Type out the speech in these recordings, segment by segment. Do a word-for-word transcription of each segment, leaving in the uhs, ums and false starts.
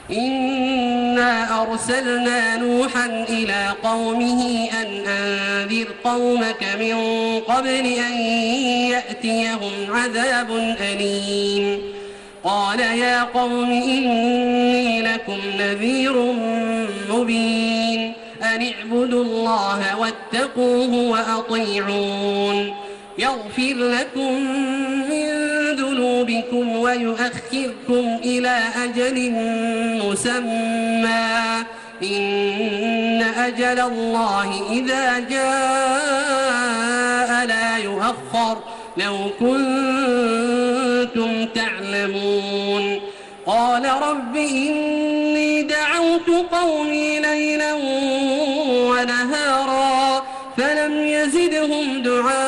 إنا أرسلنا نوحا إلى قومه أن أنذر قومك من قبل أن يأتيهم عذاب أليم قال يا قوم إني لكم نذير مبين أن اعبدوا الله واتقوه وأطيعون يغفر لكم من ذنوبكم ويؤخركم إلى أجل مسمى إن أجل الله إذا جاء لا يؤخر لو كنتم تعلمون قال رب إني دعوت قومي ليلا ونهارا فلم يزدهم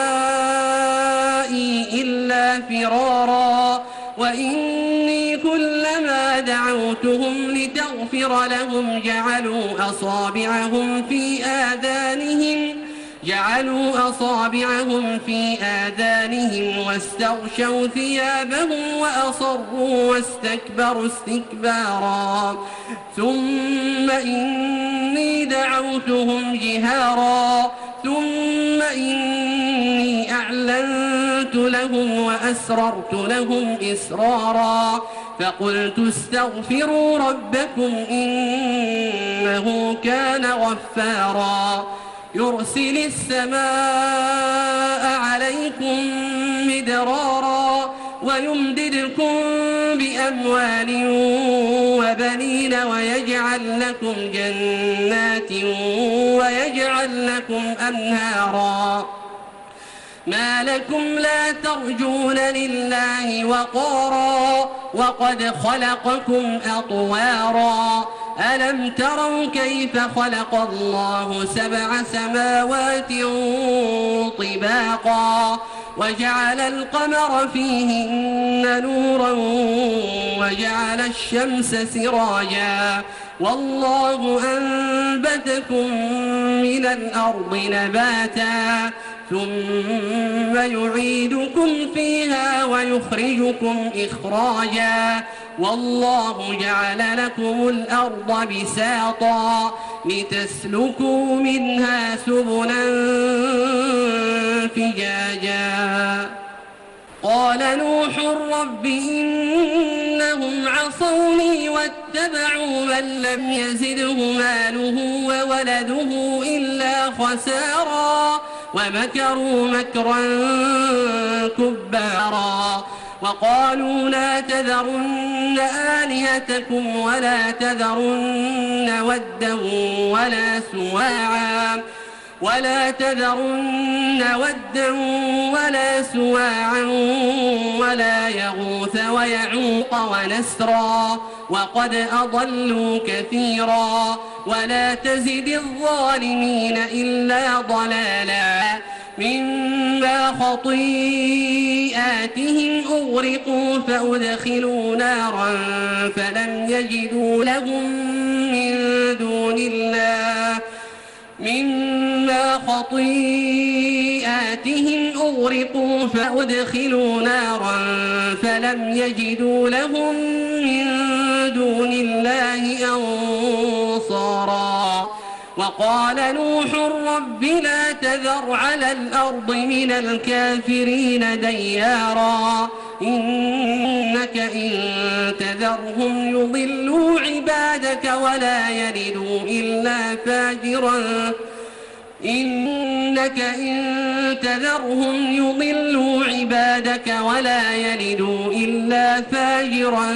دعائي إلا فرارا وإني كلما دعوتهم لتغفر لهم جعلوا أصابعهم في آذانهم جعلوا أصابعهم في آذانهم واستغشوا ثيابهم وأصروا واستكبروا استكبارا ثم إني دعوتهم جهارا ثم إني أعلنت لهم وأسررت لهم إسرارا فقلت استغفروا ربكم إنه كان غفارا يرسل السماء عليكم مدرارا ويمددكم بأموال وبنين ويجعل لكم جنات ويجعل لكم أنهارا ما لكم لا ترجون لله وقارا وقد خلقكم أطوارا ألم تروا كيف خلق الله سبع سماوات طباقا وجعل القمر فيهن نورا وجعل الشمس سراجا والله أنبتكم من الأرض نباتا ثم يعيدكم فيها ويخرجكم إخراجا والله جعل لكم الأرض بساطا لتسلكوا منها سبلا فجاجا قال نوح رب إنهم عصوني واتبعوا من لم يزده ماله وولده إلا خسارا ومكروا مكرا كبارا وقالوا لا تذرن آلهتكم ولا تذرن ودا ولا سواعا ولا تذرن ودا ولا سواعا ولا يغوث ويعوق ونسرا وقد أضلوا كثيرا ولا تزد الظالمين إلا ضلالا مما خطيئاتهم أغرقوا فأدخلوا نارا فلم يجدوا لهم من دون الله مما خطيئاتهم أغرقوا فأدخلوا نارا فلم يجدوا لهم من دون الله أنصارا وقال نوح رب لا تذر على الأرض من الكافرين ديارا إنك إن تذرهم يضلوا عبادك ولا يلدوا إلا فاجرا إنك إن تذرهم يضلوا عبادك ولا يلدوا إلا فاجرا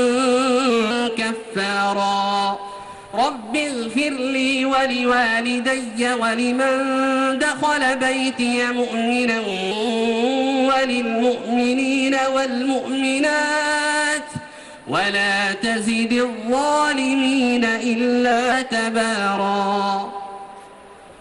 كفارا رب اغفر لي ولوالدي ولمن دخل بيتي مؤمنا وللمؤمنين والمؤمنات ولا تزد الظالمين إلا تبارا.